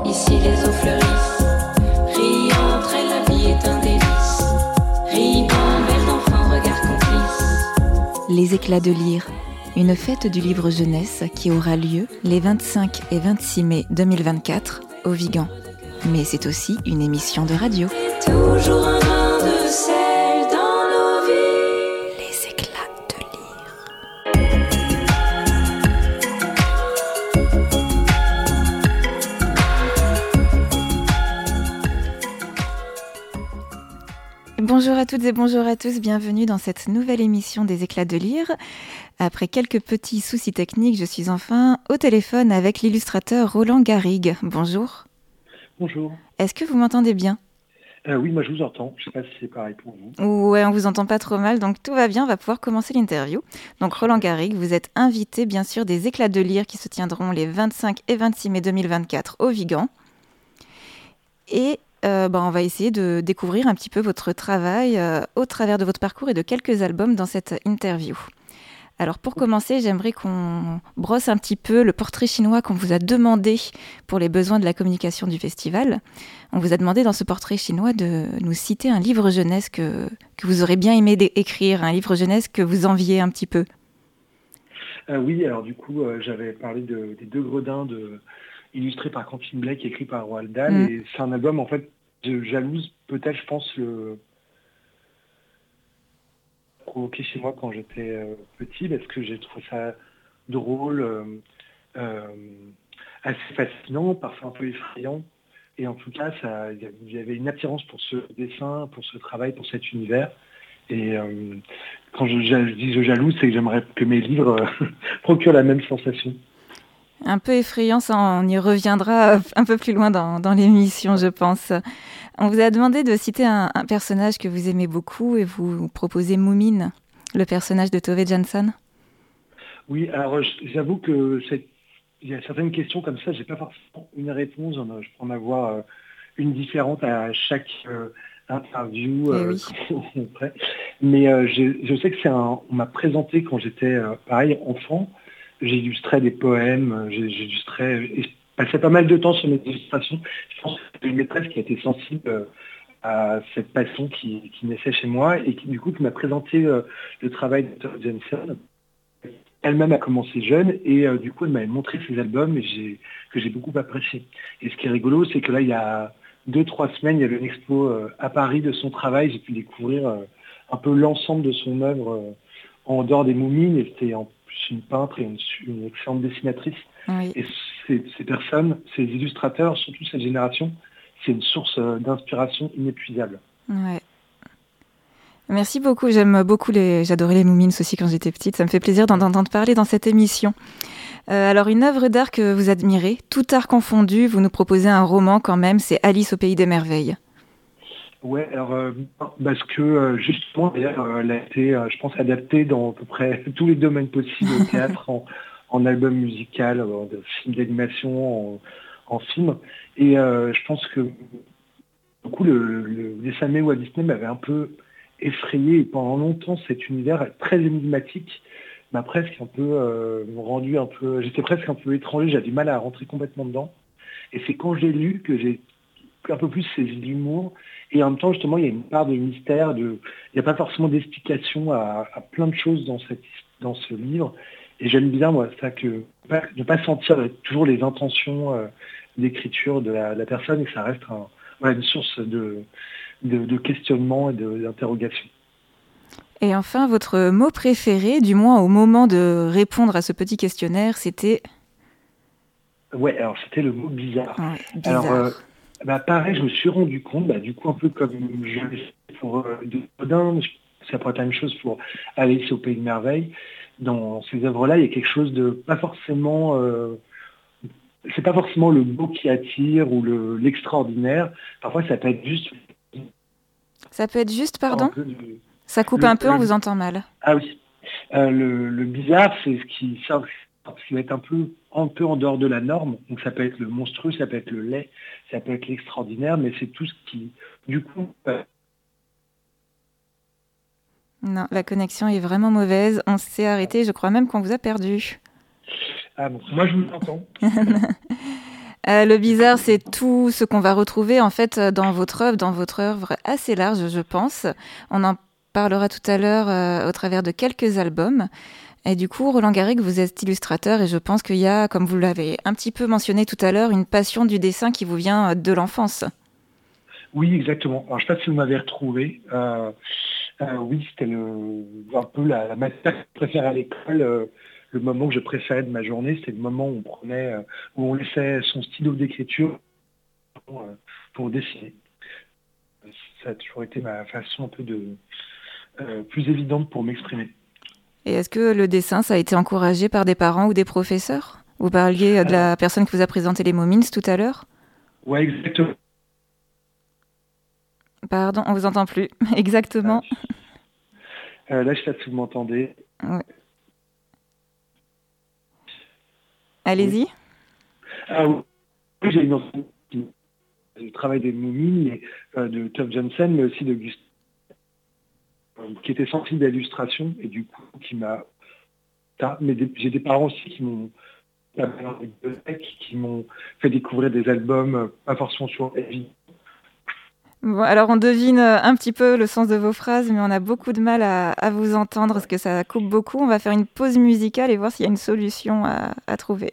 Ici les eaux fleurissent, riant entre elles, la vie est un délice. Ribambelle d'enfants, regard complice. Les éclats de lire, une fête du livre jeunesse qui aura lieu les 25 et 26 mai 2024 au Vigan. Mais c'est aussi une émission de radio. C'est toujours un grain de sel dans nos vies. Les éclats de lire. Bonjour à toutes et bonjour à tous, bienvenue dans cette nouvelle émission des éclats de lire. Après quelques petits soucis techniques, je suis enfin au téléphone avec l'illustrateur Roland Garrigue. Bonjour. Bonjour. Est-ce que vous m'entendez bien ? Oui, moi je vous entends. Je ne sais pas si c'est pareil pour vous. Ouais, on vous entend pas trop mal, donc tout va bien, on va pouvoir commencer l'interview. Donc Roland Garrigue, vous êtes invité bien sûr des éclats de lire qui se tiendront les 25 et 26 mai 2024 au Vigan. Et on va essayer de découvrir un petit peu votre travail au travers de votre parcours et de quelques albums dans cette interview. Alors pour commencer, j'aimerais qu'on brosse un petit peu le portrait chinois qu'on vous a demandé pour les besoins de la communication du festival. On vous a demandé dans ce portrait chinois de nous citer un livre jeunesse que vous aurez bien aimé écrire, un livre jeunesse que vous enviez un petit peu. Oui, alors du coup, j'avais parlé des Deux Gredins illustrés par Quentin Blake, écrit par Roald Dahl. Et c'est un album, en fait, de jalouse, peut-être, je pense, provoqué chez moi quand j'étais petit, parce que j'ai trouvé ça drôle, assez fascinant, parfois un peu effrayant. Et en tout cas, il y avait une attirance pour ce dessin, pour ce travail, pour cet univers. Et quand je dis je jalouse, c'est que j'aimerais que mes livres procurent la même sensation. Un peu effrayant, ça on y reviendra un peu plus loin dans l'émission, je pense. On vous a demandé de citer un personnage que vous aimez beaucoup et vous proposez Moumine, le personnage de Tove Jansson. Oui, alors j'avoue que il y a certaines questions comme ça, j'ai pas forcément une réponse. Je peux en avoir une différente à chaque interview. Mais je sais que on m'a présenté quand j'étais pareil enfant. J'illustrais des poèmes, je passais pas mal de temps sur mes illustrations. Je pense que c'était une maîtresse qui a été sensible à cette passion qui naissait chez moi et qui du coup qui m'a présenté le travail de Tove Jansson. Elle-même a commencé jeune et du coup elle m'avait montré ses albums que j'ai beaucoup apprécié. Et ce qui est rigolo, c'est que là il y a 2-3 semaines, il y avait une expo à Paris de son travail. J'ai pu découvrir un peu l'ensemble de son œuvre en dehors des Moumines, et c'était en plus une peintre et une excellente dessinatrice. Oui. Et ces personnes, ces illustrateurs, surtout cette génération, c'est une source d'inspiration inépuisable. Ouais. Merci beaucoup, j'adorais les Moumines aussi quand j'étais petite, ça me fait plaisir d'en entendre parler dans cette émission. Alors une œuvre d'art que vous admirez, tout art confondu, vous nous proposez un roman quand même, c'est Alice au pays des merveilles. Ouais, alors parce que justement, d'ailleurs, elle a été, je pense, adaptée dans à peu près tous les domaines possibles, au théâtre, en album musical, de film d'animation, en film. Et je pense que du coup, le dessin animé Walt Disney m'avait un peu effrayé, et pendant longtemps cet univers très énigmatique m'a presque un peu rendu un peu, j'étais presque un peu étranger, j'avais du mal à rentrer complètement dedans. Et c'est quand j'ai lu que j'ai un peu plus saisi l'humour, et en même temps justement il y a une part de mystère, il n'y a pas forcément d'explication à plein de choses dans ce livre, et j'aime bien moi ça, que ne pas sentir toujours les intentions d'écriture de la personne, et que ça reste une source de questionnement et d'interrogation. Et enfin, votre mot préféré, du moins au moment de répondre à ce petit questionnaire, c'était... Ouais, alors c'était le mot bizarre. Ouais, bizarre. Alors, pareil, je me suis rendu compte, du coup un peu comme je l'ai fait pour Godin, ça pourrait être la même chose pour Alice au pays de merveilles. Dans ces œuvres-là, il y a quelque chose de pas forcément... c'est pas forcément le beau qui attire ou l'extraordinaire. Parfois, ça peut être juste... Ça peut être juste, pardon ? Ça coupe un peu, on vous entend mal. Ah oui. Le bizarre, c'est ce qui va être un peu en dehors de la norme. Donc ça peut être le monstrueux, ça peut être le laid, ça peut être l'extraordinaire, mais c'est tout ce qui, du coup... Non, la connexion est vraiment mauvaise. On s'est arrêté, je crois même qu'on vous a perdu. Ah bon, moi je vous entends. Le bizarre, c'est tout ce qu'on va retrouver en fait dans votre œuvre assez large, je pense. On en parlera tout à l'heure au travers de quelques albums. Et du coup, Roland Garrigue, vous êtes illustrateur et je pense qu'il y a, comme vous l'avez un petit peu mentionné tout à l'heure, une passion du dessin qui vous vient de l'enfance. Oui, exactement. Alors, je ne sais pas si vous m'avez retrouvé. Oui, c'était un peu la matière que je préférais à l'école. Le moment que je préférais de ma journée, c'était le moment où on laissait son stylo d'écriture pour dessiner. Ça a toujours été ma façon un peu plus évidente pour m'exprimer. Et est-ce que le dessin, ça a été encouragé par des parents ou des professeurs ? Vous parliez de la personne qui vous a présenté les Moomins tout à l'heure ? Oui, exactement. Pardon, on vous entend plus. Exactement. Là, je ne sais pas si vous m'entendez. Ouais. Allez-y. Oui, j'ai une enseignante du travail des Moomins, de Tove Jansson, mais aussi de Gustave, qui était sensible à l'illustration et du coup mais j'ai des parents aussi qui m'ont fait découvrir des albums pas forcément sur la vie. Bon, alors on devine un petit peu le sens de vos phrases, mais on a beaucoup de mal à vous entendre parce que ça coupe beaucoup. On va faire une pause musicale et voir s'il y a une solution à trouver.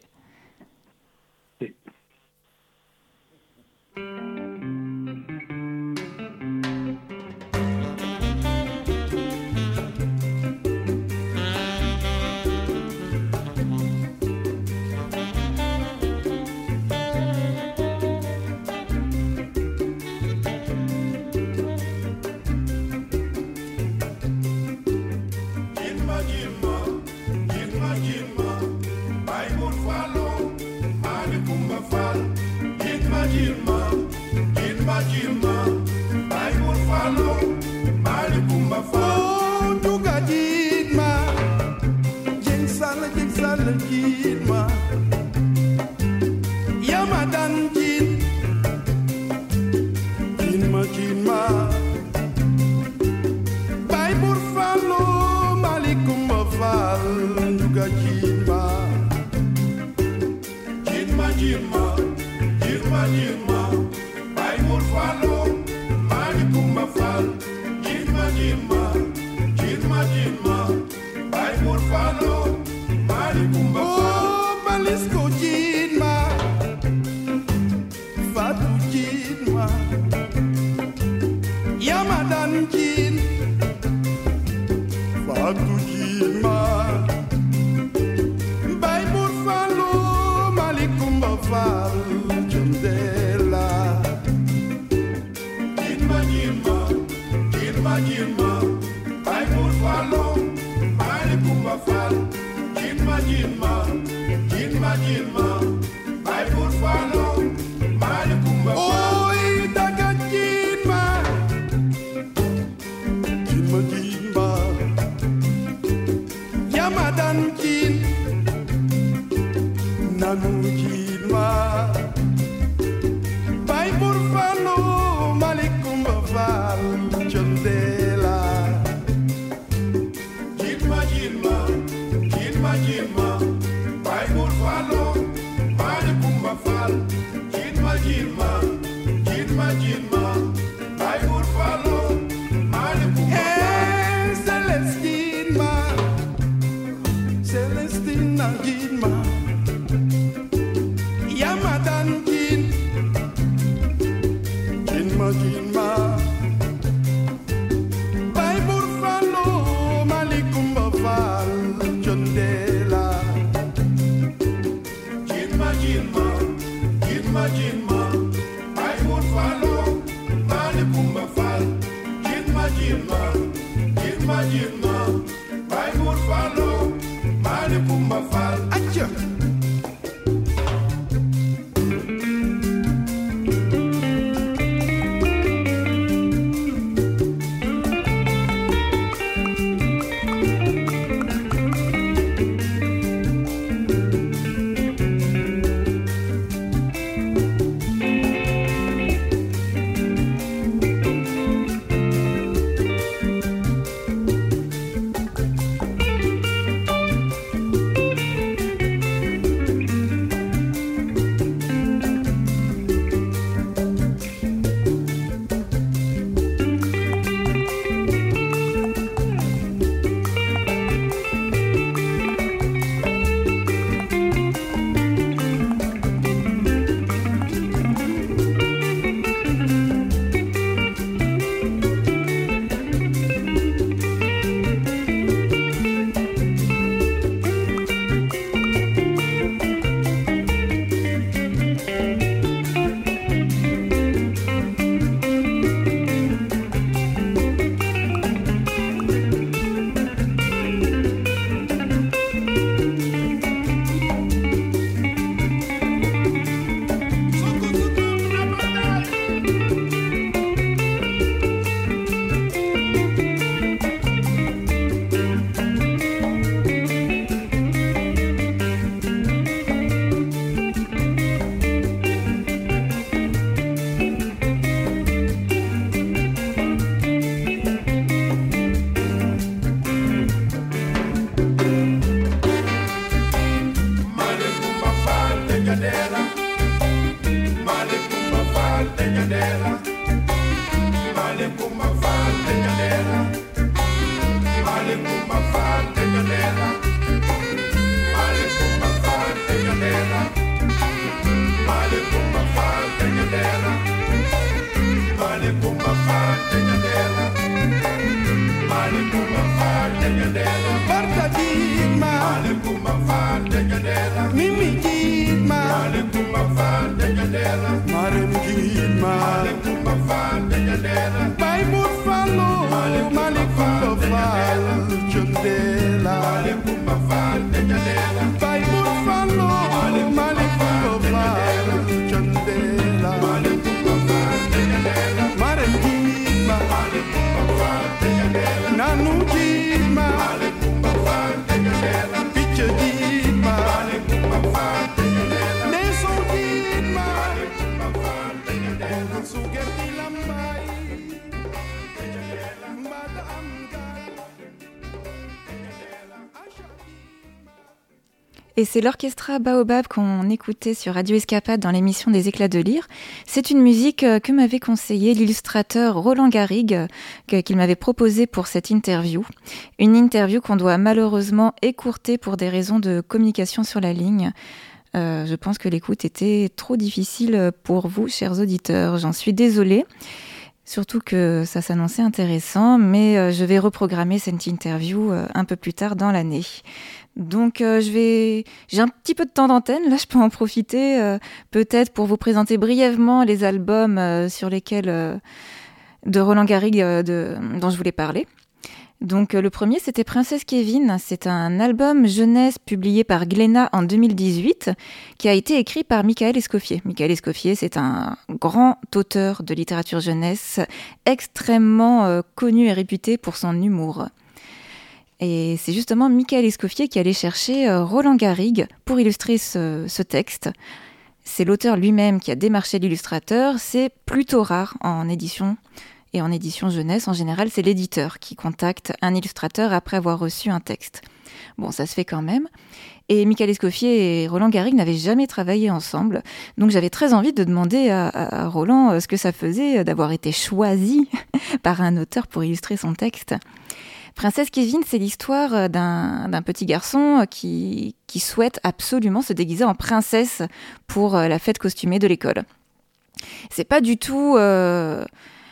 Barta Jidma, Mimi Jidma, Marem Jidma, Baibut Falo, Malik Kumba Fal, Chundela, Baibut Falo, Malik Kumba Fal, Chundela, Marem Jidma, Nanu Jidma, Picha Jidma, Neso Jidma, Bungan Suger Dilambai, Madam Gai, Et c'est l'orchestra Baobab qu'on écoutait sur Radio Escapade dans l'émission des Éclats de Lyre. C'est une musique que m'avait conseillé l'illustrateur Roland Garrigue, qu'il m'avait proposé pour cette interview. Une interview qu'on doit malheureusement écourter pour des raisons de communication sur la ligne. Je pense que l'écoute était trop difficile pour vous, chers auditeurs. J'en suis désolée. Surtout que ça s'annonçait intéressant, mais je vais reprogrammer cette interview un peu plus tard dans l'année. Donc j'ai un petit peu de temps d'antenne, là je peux en profiter peut-être pour vous présenter brièvement les albums sur lesquels de Roland Garrigue dont je voulais parler. Donc le premier c'était Princesse Kévin, c'est un album jeunesse publié par Glénat en 2018 qui a été écrit par Michael Escoffier. Michael Escoffier c'est un grand auteur de littérature jeunesse extrêmement connu et réputé pour son humour. Et c'est justement Michael Escoffier qui allait chercher Roland Garrigue pour illustrer ce texte. C'est l'auteur lui-même qui a démarché l'illustrateur. C'est plutôt rare en édition. Et en édition jeunesse, en général, c'est l'éditeur qui contacte un illustrateur après avoir reçu un texte. Bon, ça se fait quand même. Et Michael Escoffier et Roland Garrigue n'avaient jamais travaillé ensemble. Donc j'avais très envie de demander à Roland ce que ça faisait d'avoir été choisi par un auteur pour illustrer son texte. Princesse Kévin, c'est l'histoire d'un petit garçon qui souhaite absolument se déguiser en princesse pour la fête costumée de l'école. C'est pas du tout un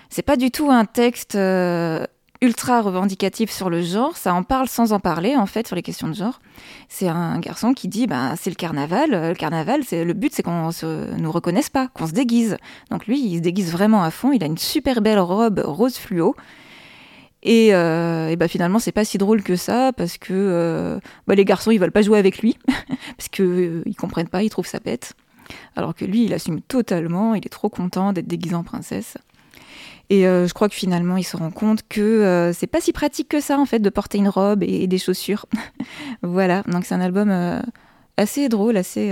texte ultra revendicatif sur le genre, ça en parle sans en parler en fait sur les questions de genre. C'est un garçon qui dit c'est le carnaval, le but c'est qu'on nous reconnaisse pas, qu'on se déguise. Donc lui, il se déguise vraiment à fond, il a une super belle robe rose fluo. Et finalement, c'est pas si drôle que ça parce que les garçons, ils veulent pas jouer avec lui parce que ils comprennent pas, ils trouvent ça bête. Alors que lui, il assume totalement, il est trop content d'être déguisé en princesse. Et je crois que finalement, il se rend compte que c'est pas si pratique que ça en fait de porter une robe et des chaussures. Voilà, donc c'est un album assez drôle, assez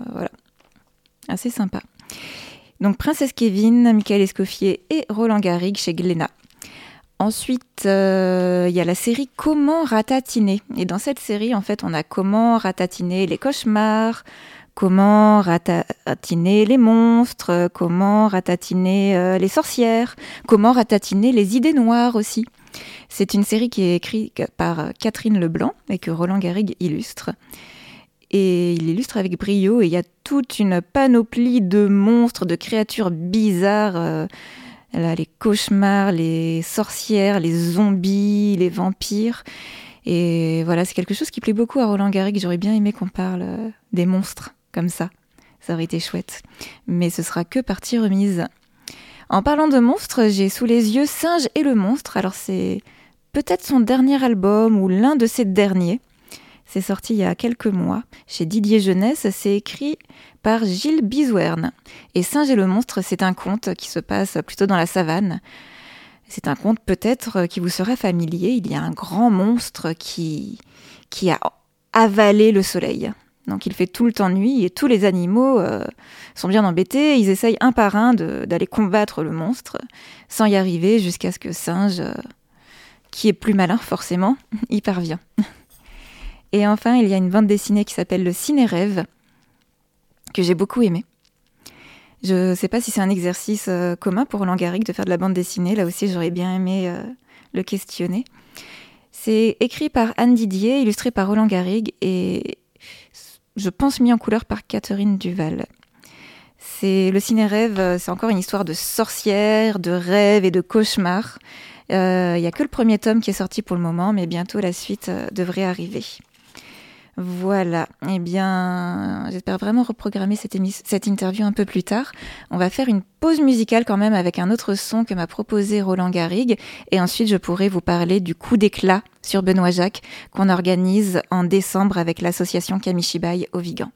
sympa. Donc Princesse Kévin, Michael Escoffier et Roland Garrigue chez Glénat. Ensuite, il y a la série Comment ratatiner. Et dans cette série, en fait, on a comment ratatiner les cauchemars, comment ratatiner les monstres, comment ratatiner les sorcières, comment ratatiner les idées noires aussi. C'est une série qui est écrite par Catherine Leblanc et que Roland Garrigue illustre. Et il illustre avec brio et il y a toute une panoplie de monstres, de créatures bizarres, là, les cauchemars, les sorcières, les zombies, les vampires. Et voilà, c'est quelque chose qui plaît beaucoup à Roland Garrigue. J'aurais bien aimé qu'on parle des monstres comme ça. Ça aurait été chouette. Mais ce sera que partie remise. En parlant de monstres, j'ai sous les yeux Singe et le monstre. Alors c'est peut-être son dernier album ou l'un de ses derniers. C'est sorti il y a quelques mois chez Didier Jeunesse. C'est écrit par Gilles Bizouerne. Et Singe et le monstre, c'est un conte qui se passe plutôt dans la savane. C'est un conte peut-être qui vous sera familier. Il y a un grand monstre qui a avalé le soleil. Donc il fait tout le temps nuit et tous les animaux sont bien embêtés. Ils essayent un par un d'aller combattre le monstre sans y arriver jusqu'à ce que Singe, qui est plus malin forcément, y parvient. Et enfin, il y a une bande dessinée qui s'appelle Le Ciné-Rêve, que j'ai beaucoup aimé. Je ne sais pas si c'est un exercice commun pour Roland Garrigue de faire de la bande dessinée. Là aussi, j'aurais bien aimé le questionner. C'est écrit par Anne Didier, illustré par Roland Garrigue et je pense mis en couleur par Catherine Duval. Le ciné-rêve, c'est encore une histoire de sorcière, de rêve et de cauchemar. Il n'y a que le premier tome qui est sorti pour le moment, mais bientôt la suite devrait arriver. Voilà, eh bien, j'espère vraiment reprogrammer cette interview un peu plus tard. On va faire une pause musicale quand même avec un autre son que m'a proposé Roland Garrigue. Et ensuite, je pourrai vous parler du coup d'éclat sur Benoît Jacques qu'on organise en décembre avec l'association Kamishibai au Vigan.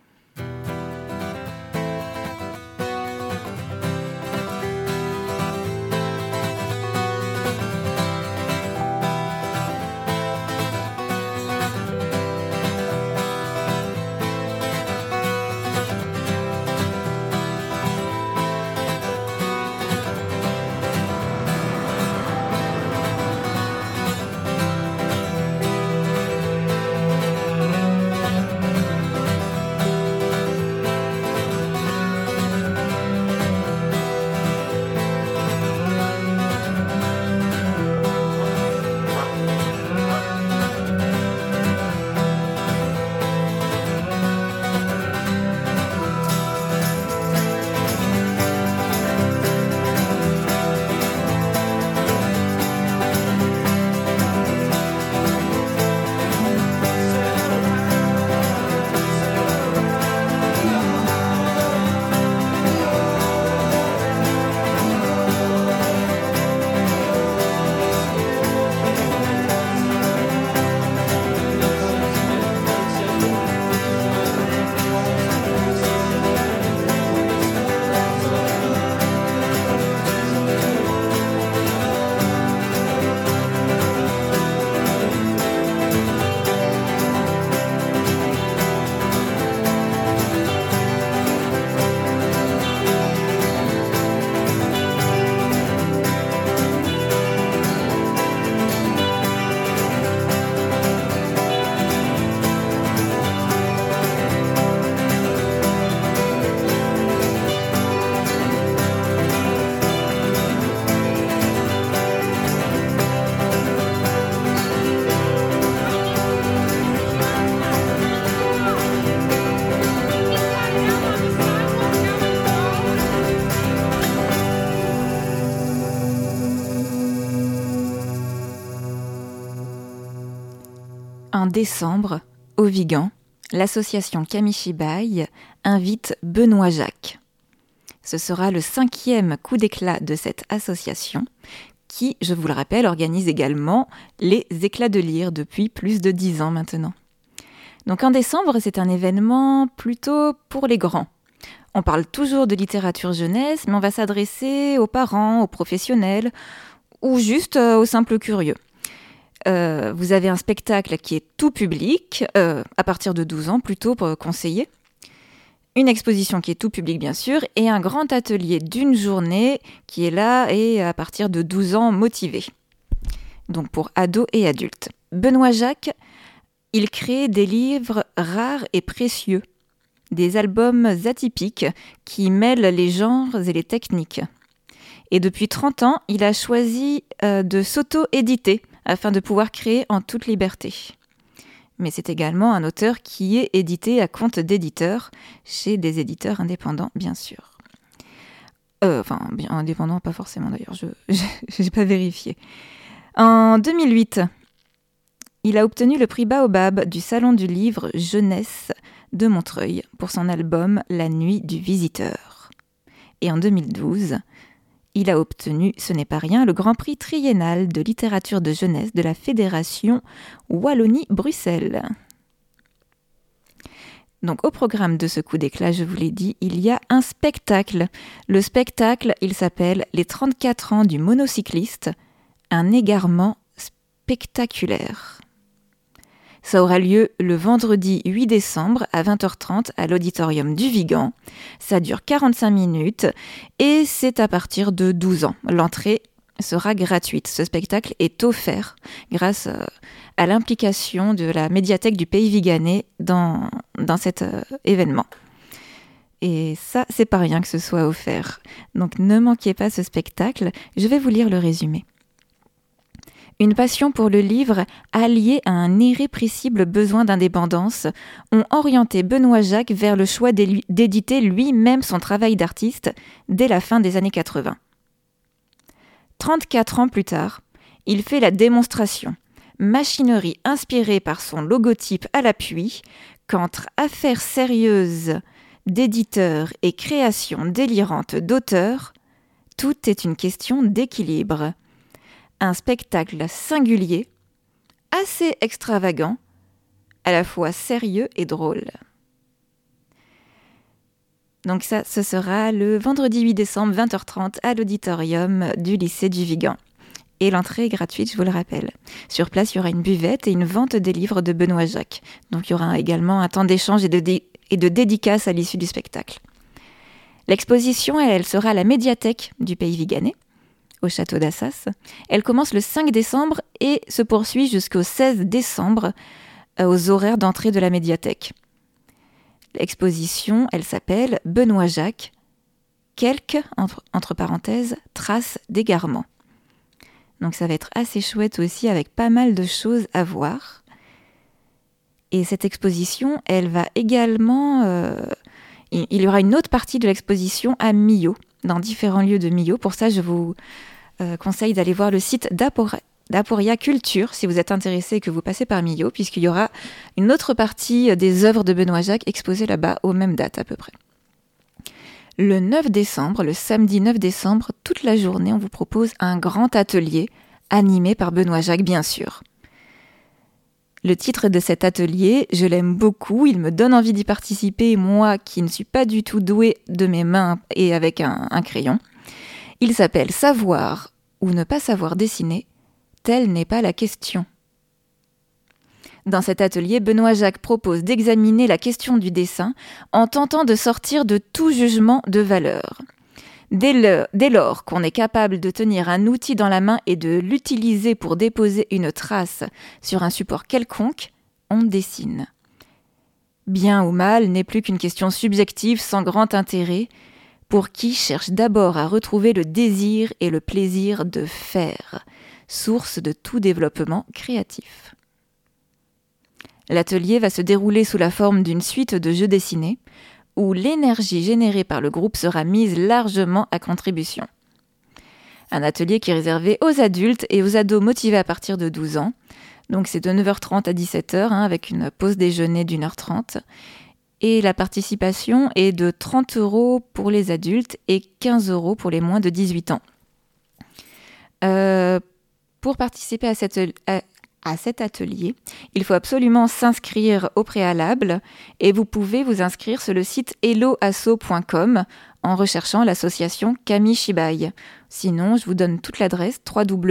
En décembre, au Vigan, l'association Kamishibai invite Benoît Jacques. Ce sera le 5e coup d'éclat de cette association qui, je vous le rappelle, organise également les éclats de lire depuis plus de 10 ans maintenant. Donc en décembre, c'est un événement plutôt pour les grands. On parle toujours de littérature jeunesse, mais on va s'adresser aux parents, aux professionnels ou juste aux simples curieux. Vous avez un spectacle qui est tout public, à partir de 12 ans plutôt pour conseiller. Une exposition qui est tout public bien sûr, et un grand atelier d'une journée qui est là et à partir de 12 ans motivé. Donc pour ados et adultes. Benoît Jacques, il crée des livres rares et précieux, des albums atypiques qui mêlent les genres et les techniques. Et depuis 30 ans, il a choisi de s'auto-éditer afin de pouvoir créer en toute liberté. Mais c'est également un auteur qui est édité à compte d'éditeur, chez des éditeurs indépendants, bien sûr. Bien indépendants, pas forcément d'ailleurs, je n'ai pas vérifié. En 2008, il a obtenu le prix Baobab du Salon du Livre Jeunesse de Montreuil pour son album La Nuit du Visiteur. Et en 2012, il a obtenu, ce n'est pas rien, le Grand Prix triennal de littérature de jeunesse de la Fédération Wallonie-Bruxelles. Donc au programme de ce coup d'éclat, je vous l'ai dit, il y a un spectacle. Le spectacle, il s'appelle « Les 34 ans du monocycliste, un égarement spectaculaire ». Ça aura lieu le vendredi 8 décembre à 20h30 à l'auditorium du Vigan. Ça dure 45 minutes et c'est à partir de 12 ans. L'entrée sera gratuite. Ce spectacle est offert grâce à l'implication de la médiathèque du Pays Viganais dans cet événement. Et ça, c'est pas rien que ce soit offert. Donc ne manquez pas ce spectacle. Je vais vous lire le résumé. Une passion pour le livre, alliée à un irrépressible besoin d'indépendance, ont orienté Benoît Jacques vers le choix d'éditer lui-même son travail d'artiste dès la fin des années 80. 34 ans plus tard, il fait la démonstration, machinerie inspirée par son logotype à l'appui, qu'entre affaires sérieuses d'éditeur et création délirante d'auteur, tout est une question d'équilibre. Un spectacle singulier, assez extravagant, à la fois sérieux et drôle. Donc ça, ce sera le vendredi 8 décembre, 20h30, à l'auditorium du lycée du Vigan. Et l'entrée est gratuite, je vous le rappelle. Sur place, il y aura une buvette et une vente des livres de Benoît Jacques. Donc il y aura également un temps d'échange et de dédicace à l'issue du spectacle. L'exposition, elle sera à la médiathèque du Pays Viganais, au château d'Assas. Elle commence le 5 décembre et se poursuit jusqu'au 16 décembre aux horaires d'entrée de la médiathèque. L'exposition, elle s'appelle Benoît Jacques, quelques, entre parenthèses, traces d'égarement. Donc ça va être assez chouette aussi, avec pas mal de choses à voir. Et cette exposition, elle va également... il y aura une autre partie de l'exposition à Millau, dans différents lieux de Millau. Pour ça, je vous conseille d'aller voir le site d'Aporia Culture, si vous êtes intéressé et que vous passez par Millau, puisqu'il y aura une autre partie des œuvres de Benoît Jacques exposées là-bas aux mêmes dates à peu près. Le 9 décembre, le samedi 9 décembre, toute la journée, on vous propose un grand atelier animé par Benoît Jacques, bien sûr. Le titre de cet atelier, je l'aime beaucoup, il me donne envie d'y participer, moi qui ne suis pas du tout douée de mes mains et avec un crayon. Il s'appelle « Savoir ou ne pas savoir dessiner, telle n'est pas la question ». Dans cet atelier, Benoît Jacques propose d'examiner la question du dessin en tentant de sortir de tout jugement de valeur. Dès lors qu'on est capable de tenir un outil dans la main et de l'utiliser pour déposer une trace sur un support quelconque, on dessine. Bien ou mal n'est plus qu'une question subjective sans grand intérêt, pour qui cherche d'abord à retrouver le désir et le plaisir de faire, source de tout développement créatif. L'atelier va se dérouler sous la forme d'une suite de jeux dessinés, où l'énergie générée par le groupe sera mise largement à contribution. Un atelier qui est réservé aux adultes et aux ados motivés à partir de 12 ans. Donc c'est de 9h30 à 17h, avec une pause déjeuner d'1h30. Et la participation est de 30 € pour les adultes et 15 € pour les moins de 18 ans. Pour participer à cet atelier, il faut absolument s'inscrire au préalable et vous pouvez vous inscrire sur le site helloasso.com en recherchant l'association Camille Chibaye. Sinon, je vous donne toute l'adresse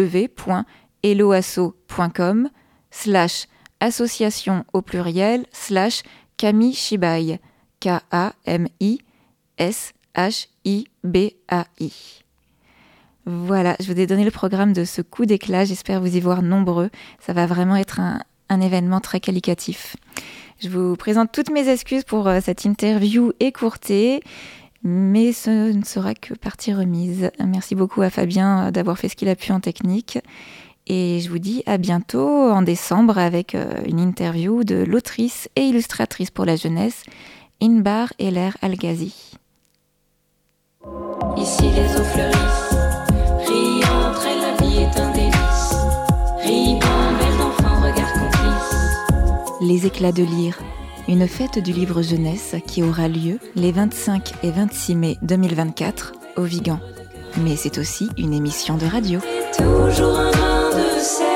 www.helloasso.com/association au pluriel /Camille Chibaye, KAMISHIBAI. Voilà, je vous ai donné le programme de ce coup d'éclat, j'espère vous y voir nombreux. Ça va vraiment être un événement très qualitatif. Je vous présente toutes mes excuses pour cette interview écourtée, mais ce ne sera que partie remise. Merci beaucoup à Fabien d'avoir fait ce qu'il a pu en technique. Et je vous dis à bientôt en décembre avec une interview de l'autrice et illustratrice pour la jeunesse, Inbar Eller Alghazi. Ici les eaux fleurissent, riantes et la vie est un délice. Ribambelle d'enfants, regard complice. Les éclats de lire, une fête du livre jeunesse qui aura lieu les 25 et 26 mai 2024 au Vigan. Mais c'est aussi une émission de radio. Toujours un grain de sel.